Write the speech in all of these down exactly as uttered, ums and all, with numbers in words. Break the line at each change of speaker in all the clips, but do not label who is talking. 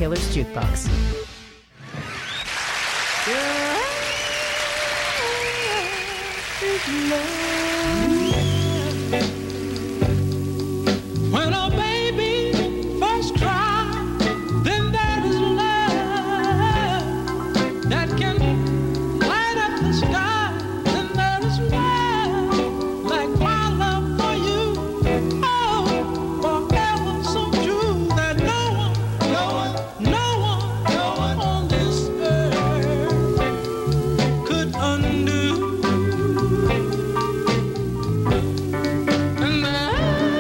Taylor's Jukebox.
When a baby first cries, then there is love that can light up the sky. Then there is love like my love for you. Oh, forever so true that no one, no one, no one, no one on this earth could undo. And there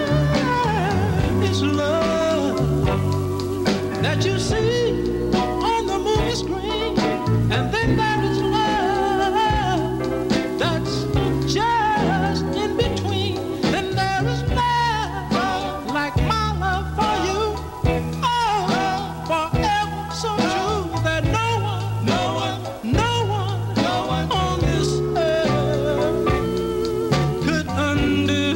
is love that you see on the movie screen, and then there is love that's just in between. Then there is love like my love for you. Oh, forever so true that no one, no one, no one, no one on this earth could undo.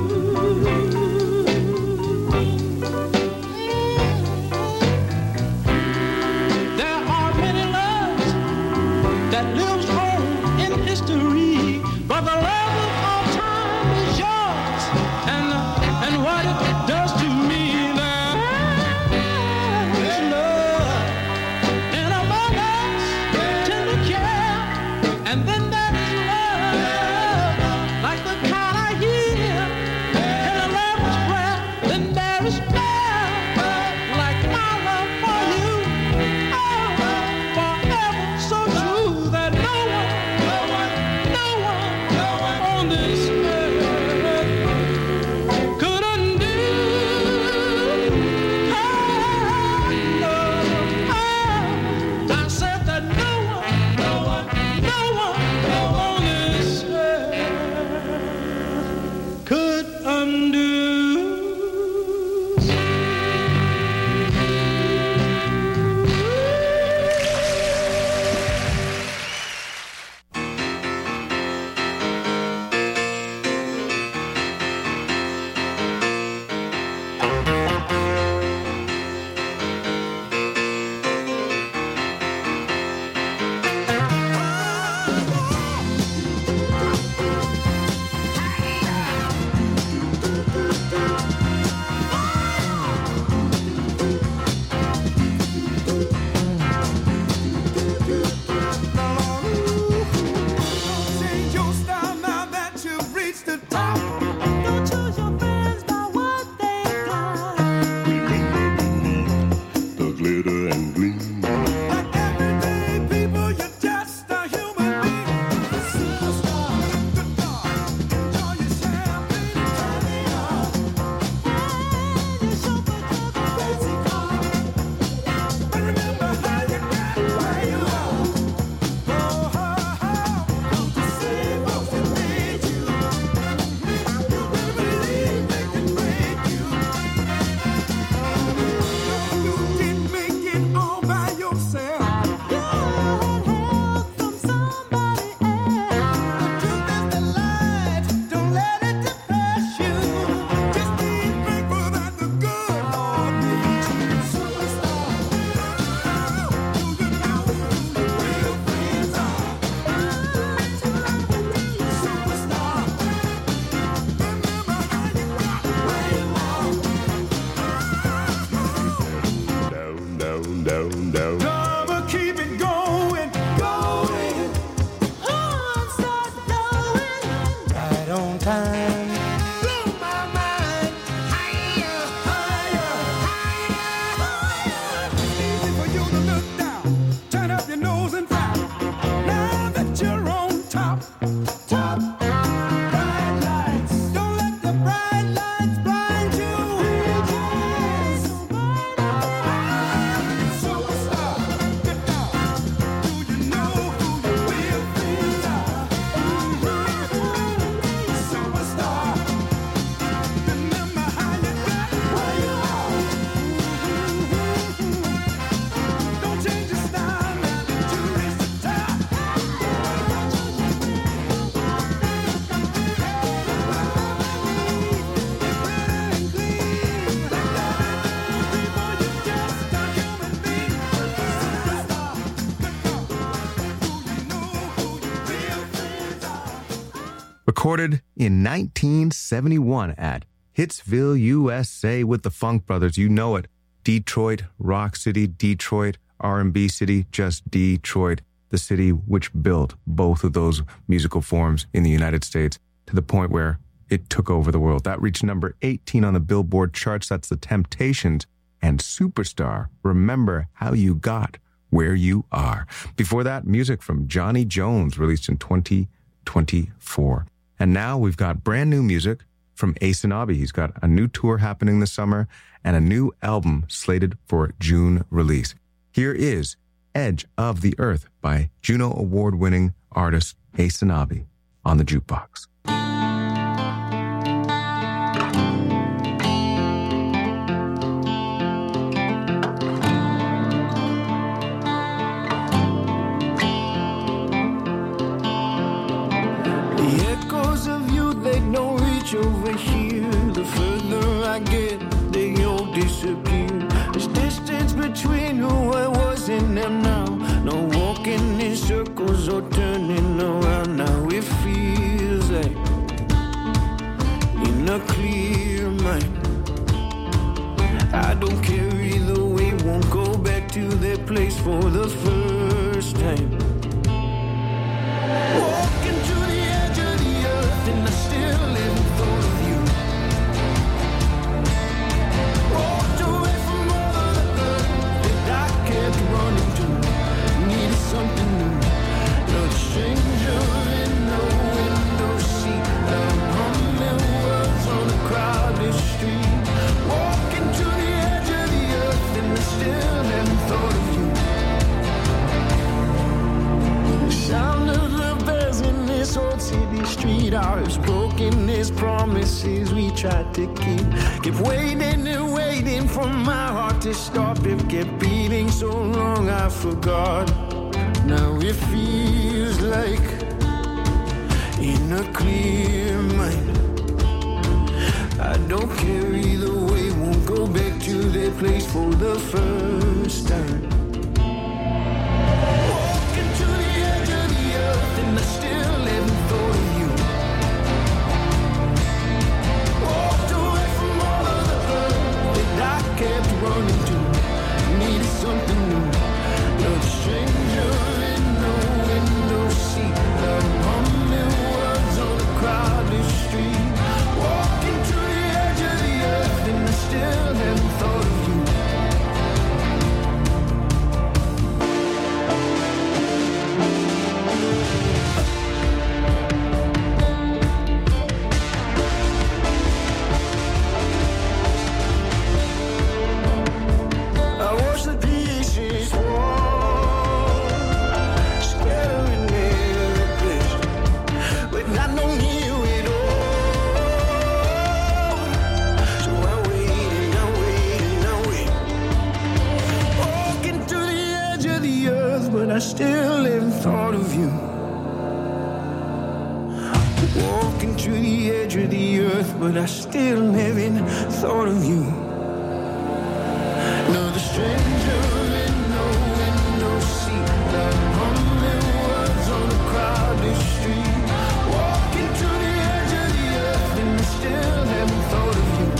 There are many loves that lives on in history, but the love of all time is yours, and and what it does to me. There is love in a mother's tender care, and then there is love like the kind I hear in a lover's prayer. Then there is love like my love for you. Oh, forever so true that no one, no one, no one, no one on this earth could undo. Oh, no, oh, I said that no one, no one, no one, no one on this earth could undo.
Change your style now that you've reached the top. Don't choose your friends by what they got.
The glitter and gleam.
Like everyday people, you're just a human being. Superstar, the dog. Enjoy your champagne and caviar. And your chauffeur drove a fancy car. But remember how you got where you are. Oh, oh, oh. Don't you see folks that made you? You better believe they can break you. You didn't make it all by yourself. You had help from somebody else. The truth is the light. Don't let it depress you. Just be thankful that the good Lord made you. Superstar. Do you know who your real friends are? Superstar. Remember how you got where you are.
Down, down, down, down.
Never keep it going, going. On, start going. Right on time. Blow my mind. Higher, higher, higher. Easy for you to look down. Turn up your nose and frown. Now that you're on top, top. Bright lights. Don't let the bright lights blind you. Superstar, get down. Do you know who your real friends are? Superstar, remember how you got where you are. Don't change your style now.
Recorded in nineteen seventy-one at Hitsville, U S A with the Funk Brothers. You know it. Detroit, Rock City, Detroit, R and B City, just Detroit. The city which built both of those musical forms in the United States to the point where it took over the world. That reached number eighteen on the Billboard charts. That's the Temptations and Superstar. Remember how you got where you are. Before that, music from Johnny Jones, released in twenty twenty-four. And now we've got brand new music from Ace and Abby. He's got a new tour happening this summer and a new album slated for June release. Here is Edge of the Earth by Juno Award-winning artist Ace and Abby on the Jukebox.
Over here, the further I get, they all disappear. There's distance between who I was and am now. No walking in circles or turning around. Now it feels like in a clear mind. I don't care either way, won't go back to that place for the first time. Walking to the edge of the earth and I still live. Something new, no stranger in the window seat. I'm humming words on a crowded street. Walking to the edge of the earth and I still haven't thought of you. The sound of the bells in this old city street, ours broken as promises we tried to keep. Kept waiting and waiting for my heart to stop. It kept beating so long I forgot. Now it feels like in a clear mind. I don't care either way, won't go back to that place for the first time. Walking to the edge of the earth and I still haven't thought of you. Walked away from all of the hurt that I kept running to. Needed something new, no stranger. Still haven't thought of you. I watch the pieces fall, scattering every place, but I don't hear it all. So I wait and I wait and I wait. Walking to the edge of the earth, but I still haven't thought of you. Walking to the edge of the earth, but I still haven't thought of you. Another stranger in no window seat, like humming words on a crowded street. Walking to the edge of the earth, and I still haven't thought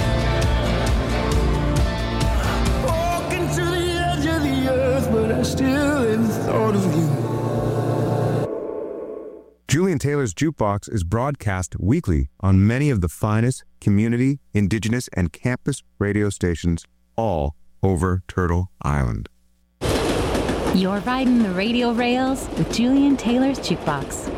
of you. Walking to the edge of the earth, but I still haven't thought of you.
Julian Taylor's Jukebox is broadcast weekly on many of the finest community, indigenous, and campus radio stations all over Turtle Island.
You're riding the radio rails with Julian Taylor's Jukebox.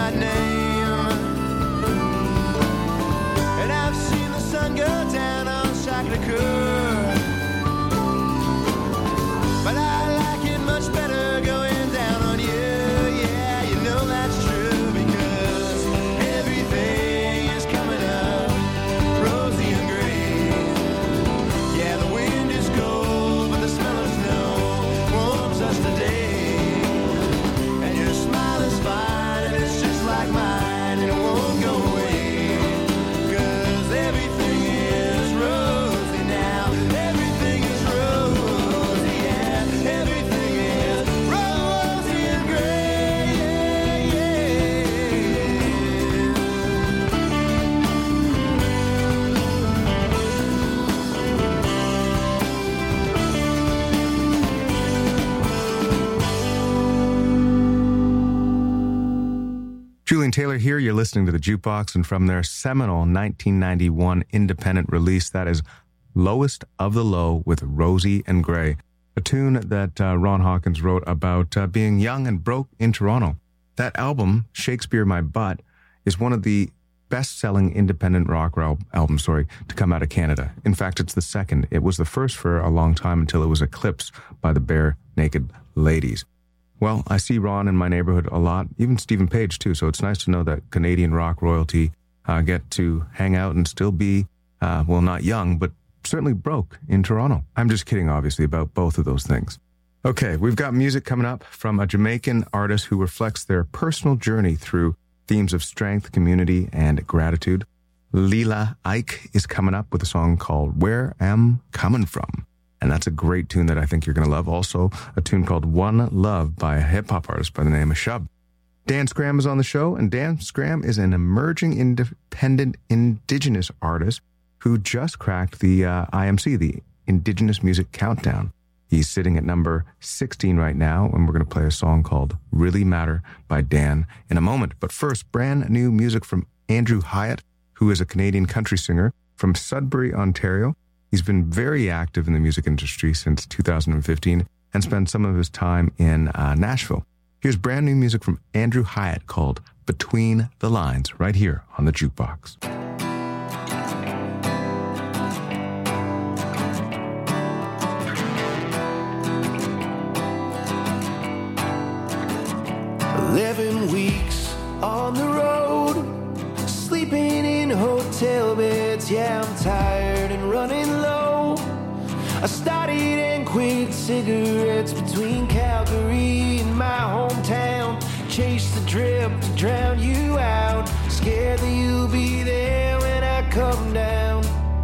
my name. And I've seen the sun go down on Sacré-Cœur, but I like it much better going down on you. Yeah, you know that's true, because everything is coming up rosy and green. Yeah, the wind is cold, but the smell of snow warms us today. And your smile is fine, and it's just like mine, and it won't go away. 'Cause everything is rosy now. Everything is rosy, yeah. Everything is rosy and gray, yeah, yeah.
Julian Taylor here. You're listening to the Jukebox, and from their seminal nineteen ninety-one independent release, that is Lowest of the Low with Rosie and Gray, a tune that uh, Ron Hawkins wrote about uh, being young and broke in Toronto. That album, Shakespeare My Butt, is one of the best-selling independent rock al- albums, sorry, to come out of Canada. In fact, it's the second. It was the first for a long time until it was eclipsed by the Bare Naked Ladies. Well, I see Ron in my neighborhood a lot, even Stephen Page too, so it's nice to know that Canadian rock royalty uh, get to hang out and still be, uh, well, not young, but certainly broke in Toronto. I'm just kidding, obviously, about both of those things. Okay, we've got music coming up from a Jamaican artist who reflects their personal journey through themes of strength, community, and gratitude. Leela Ike is coming up with a song called Where Am Comin' From? And that's a great tune that I think you're going to love. Also, a tune called One Love by a hip-hop artist by the name of Shub. Dan Scram is on the show, and Dan Scram is an emerging independent Indigenous artist who just cracked the uh, I M C, the Indigenous Music Countdown. He's sitting at number sixteen right now, and we're going to play a song called Really Matter by Dan in a moment. But first, brand new music from Andrew Hyatt, who is a Canadian country singer from Sudbury, Ontario. He's been very active in the music industry since two thousand fifteen and spent some of his time in uh, Nashville. Here's brand new music from Andrew Hyatt called Between the Lines, right here on the Jukebox.
Eleven weeks on the road, sleeping in hotel beds. Yeah, I'm tired and running low. I started and quit cigarettes between Calgary and my hometown. Chase the drip to drown you out. Scared that you'll be there when I come down.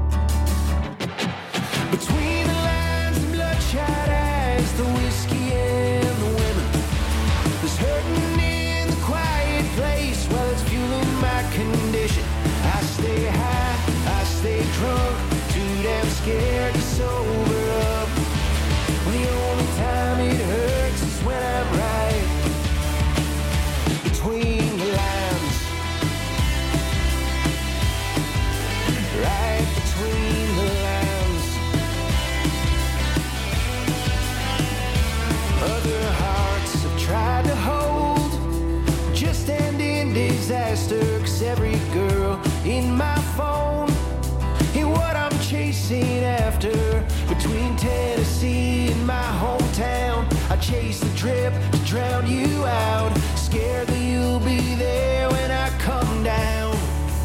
Between the lines and bloodshot eyes, the whiskey and the women. There's hurting in the quiet place while it's fueling my condition. I stay high, I stay drunk, too damn scared to sober up. The only time it hurts is when I'm right between the lines. Right between the lines. Other hearts have tried to hold, just end in disaster. 'Cause every girl in my phone ain't what I'm chasing after. Between Tennessee and my hometown, I chase the drip to drown you out. Scared that you'll be there when I come down.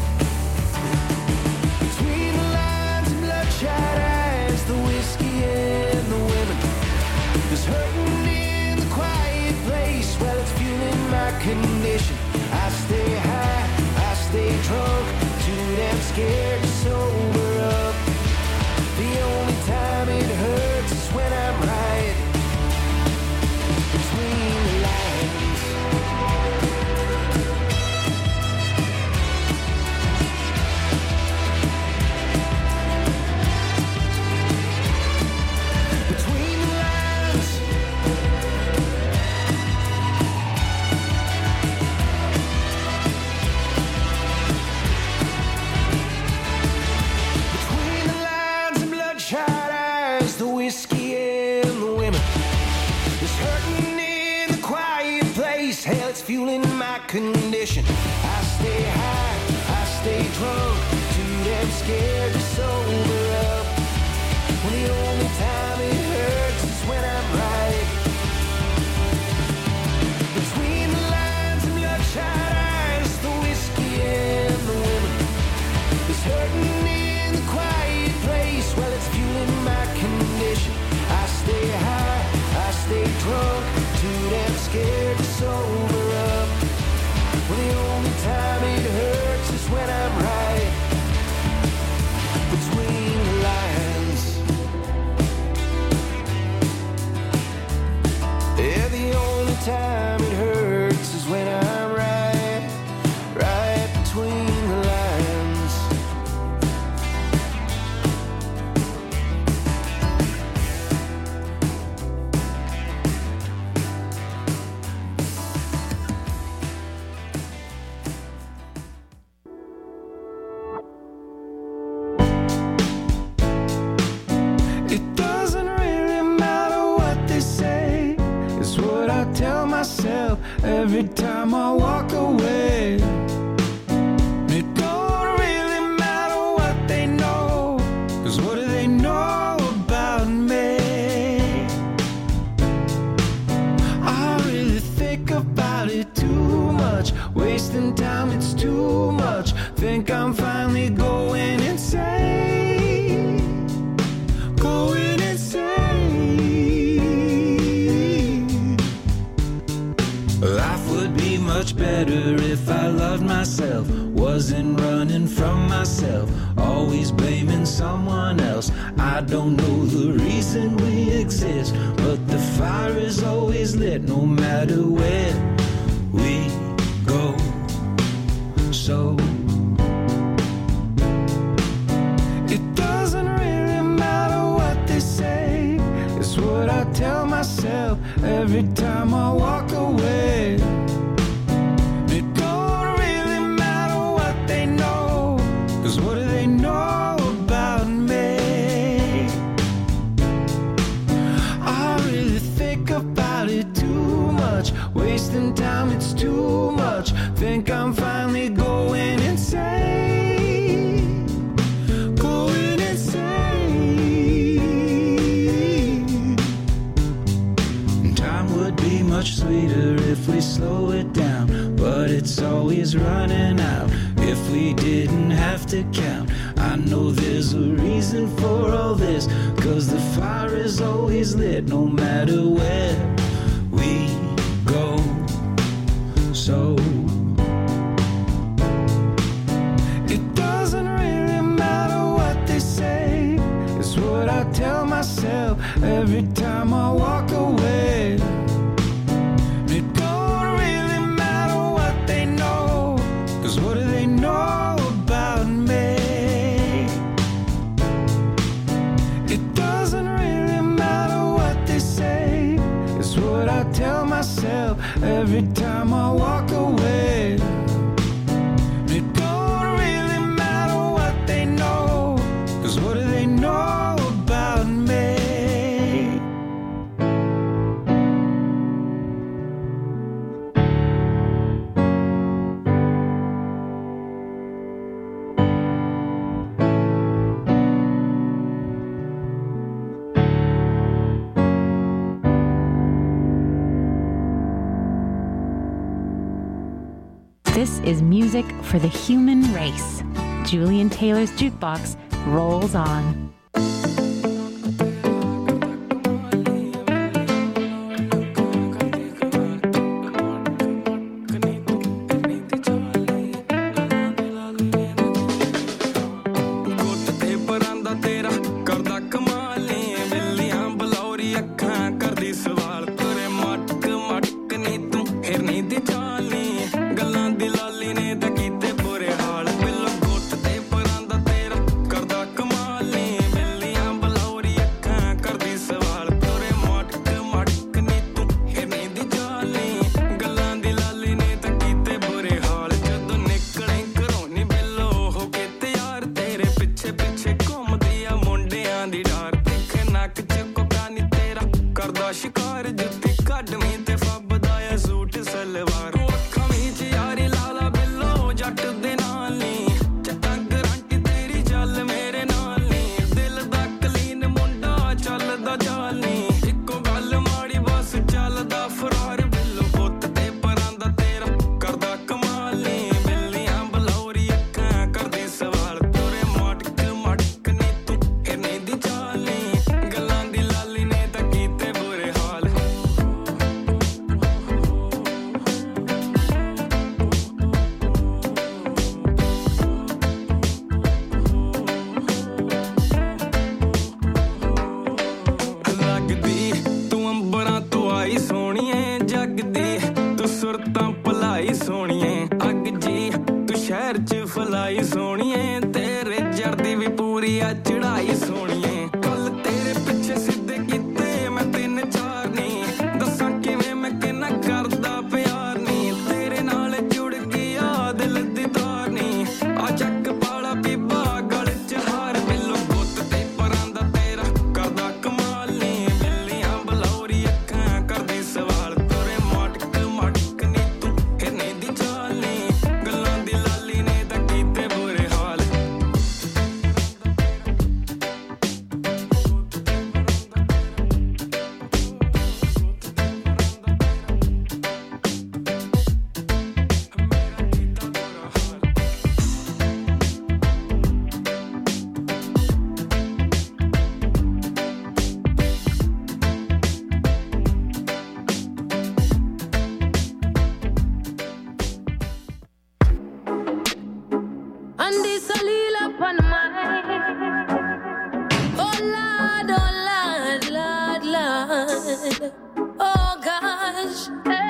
Between the lines and bloodshot eyes, the whiskey and the women. There's hurting in the quiet place while it's fueling my condition. I stay high, I stay drunk, too damn scared to sober up. The only time it hurts is when I'm right between the lines. Between the lines. fueling my condition. I stay high, I stay drunk, too damn scared to sober up. When the only time it hurts is when I'm right. Between the lines and bloodshot eyes, the whiskey and the women is hurting in the quiet place. Well, it's fueling my condition. I stay high, I stay drunk, too damn scared to sober up. Well, the only time it hurts is when I'm right. Between the lines. Yeah, the only time it hurts is when I'm right, right between the lines. It doesn't really matter what they say, it's what I tell myself every time I walk away. It don't really matter what they know, 'cause what do they know about me? I really think about it too much, wasting time, it's too much. Think I'm finally going insane, going insane. Life would be much better if I loved myself, wasn't running from myself, always blaming someone else. I don't know the reason we exist, but the fire is always lit no matter where we go. So it doesn't really matter what they say, it's what I tell myself every time I walk away. It don't really matter what they know, 'cause what do they know about me? I really think about it too much, wasting time, it's too much. Think I'm finally going insane, going insane. Time would be much sweeter if we slow it down, but it's always running out if we didn't have to count. I know there's a reason for all this, 'cause the fire is always lit no matter where we go. So it doesn't really matter what they say, it's what I tell myself every time I walk away. It don't really matter what they know, 'cause what do they know about me? It doesn't really matter what they say, it's what I tell myself every time I walk away. It don't really matter what they know, 'cause what do they know about me?
This is music for the human race. Julian Taylor's Jukebox rolls on.
ਗੱਲਾਂ ਦੀ ਲਾਲੀ ਨੇ ਤਾਂ ਕੀਤੇ ਬੁਰੇ ਹਾਲ, ਬਿੱਲੋ ਗੁੱਟ ਤੇ ਪਰਾਂ ਦਾ ਤੇਰਾ ਕਰਦਾ ਕਮਾਲ ਨੀ।
ਸ਼ਹਿਰ ਚ ਫਲਾਈ ਸੋਹਣੀਏ ਤੇਰੇ ਜਰਦੀ ਵੀ ਪੂਰੀ ਆ ਚੜਾਈ ਸੋਹਣੀਏ ਕੱਲ ਤੇਰੇ ਪਿੱਛੇ ਸਿੱਧੇ ਕੀਤੇ ਮੈਂ ਤਿੰਨ ਚਾਰ ਨੀ ਦੱਸਾਂ ਕਿਵੇਂ ਮੈਂ ਕਿੰਨਾ ਕਰਦਾ ਪਿਆਰ ਨੀ ਤੇਰੇ ਨਾਲ ਜੁੜ ਗਿਆ ਦਿਲ ਦੀ ਤਾਰ ਨੀ ਆ ਚੱਕ ਪਾਲਾ ਬੀਬਾ ਗਲ ਚ ਹਾਰ ਬਿੱਲੋ ਗੁੱਤ ਤੇ ਪਰਾਂ ਦਾ ਤੇਰਾ ਕਰਦਾ ਕਮਾਲ ਨੀ ਬਿੱਲੀਆਂ ਬਲੌਰੀ ਅੱਖਾਂ ਕਰਦੀ ਸਵਾਲ ਤੇਰੇ ਮਟਕ ਮਟਕ ਨੀ ਤੂੰ ਹਿਰਨੇ ਦੀ ਚਾਲ ਨੀ ਗੱਲਾਂ ਦੀ ਲਾਲੀ ਨੇ ਤਾਂ ਕੀਤੇ ਬੁਰੇ ਹਾਲ
And this a lil up on mine. Oh Lord, oh Lord, Lord, Lord. Oh gosh.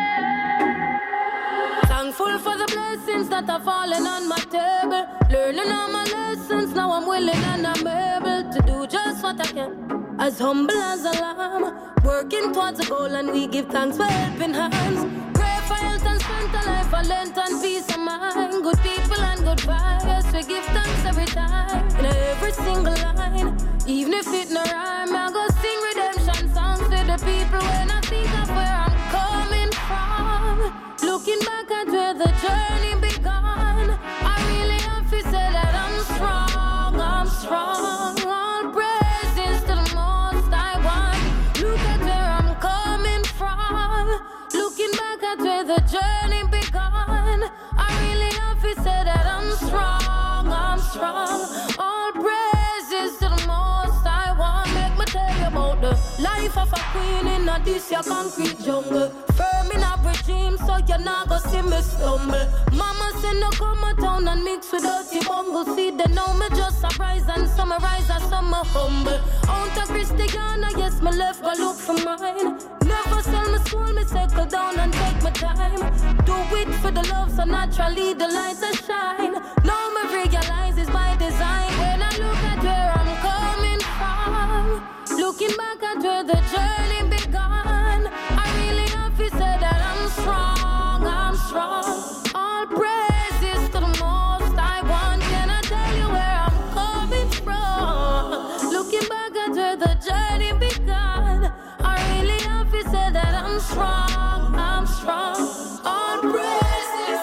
Thankful for the blessings that are falling on my table. Learning all my lessons, now I'm willing and I'm able to do just what I can. As humble as a lamb, working towards a goal, and we give thanks for helping hands. Pray for health and strength, a life for length and peace of mind. Good people and good vibes, we give thanks every time. In every single line, even if it no rhyme, I go sing redemption songs to the people when I think of where I'm coming from. Looking back at where the journey began, I really have to say that I'm strong, I'm strong. All praises to the most I want. Look at where I'm coming from. Looking back at where the journey began, I really have to say that I'm strong, I'm strong. All praises to the most I want. Make me tell you about the life of a queen in a this your concrete jungle. Firm in a regime, so you're not gonna see me stumble. Mama said no come a town and mix with dirty bungle. See they know me just a rise and summarize as some humble. Out of Christiana, yes me left go look for mine. Never sell my soul, me settle down and take my time. Do it for the love, so naturally the lights are shine. Now me realize it's by design. When I look at where I'm coming from, looking back at where the journey began, I really have to say that I'm strong, I'm strong. All praises to the most I want. Can I tell you where I'm coming from? Looking back at where the journey began, I really have to say that I'm strong, I'm strong. All praises.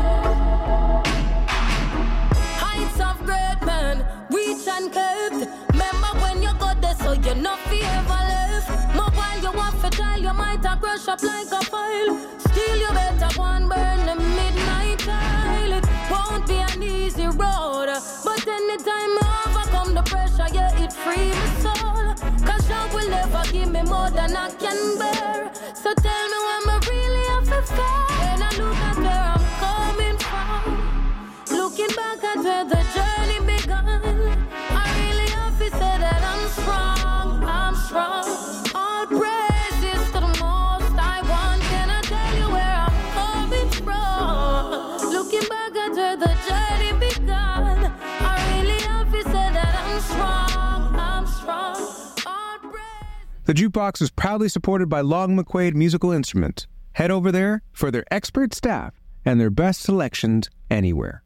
Heights of great men, reach and kept. Remember when you got there, so you're not ever left. More while you want to tell, you might have brush up like a file. Still you better go and burn the midnight tile. It won't be an easy road, but anytime I overcome the pressure, yeah, it free my soul. Cause you will never give me more than I can bear. So tell me when I really have to fair. When I look at where I'm coming from, looking back at where the journey began, I really have to say that I'm strong, I'm strong. All praises to the most I want. Can I tell you where I'm coming from? Looking back at where the journey began, I really have to say that I'm strong, I'm strong. All praise.
The Jukebox is proudly supported by Long McQuaid Musical Instruments. Head over there for their expert staff and their best selections anywhere.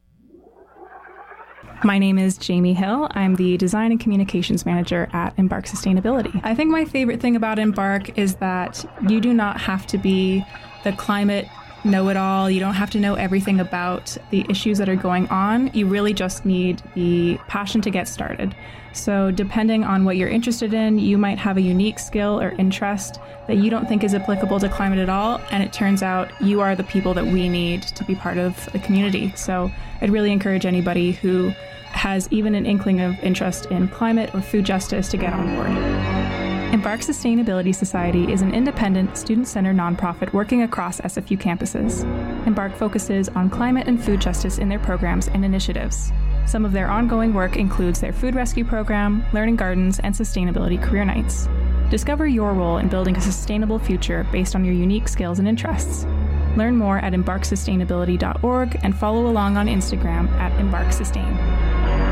My name is Jamie Hill. I'm the Design and Communications Manager at Embark Sustainability. I think my favorite thing about Embark is that you do not have to be the climate know-it-all. You don't have to know everything about the issues that are going on. You really just need the passion to get started. So depending on what you're interested in, you might have a unique skill or interest that you don't think is applicable to climate at all, and it turns out you are the people that we need to be part of the community. So I'd really encourage anybody who has even an inkling of interest in climate or food justice to get on board. Embark Sustainability Society is an independent, student-centered nonprofit working across S F U campuses. Embark focuses on climate and food justice in their programs and initiatives. Some of their ongoing work includes their food rescue program, learning gardens, and sustainability career nights. Discover your role in building a sustainable future based on your unique skills and interests. Learn more at embark sustainability dot org and follow along on Instagram at embark sustain.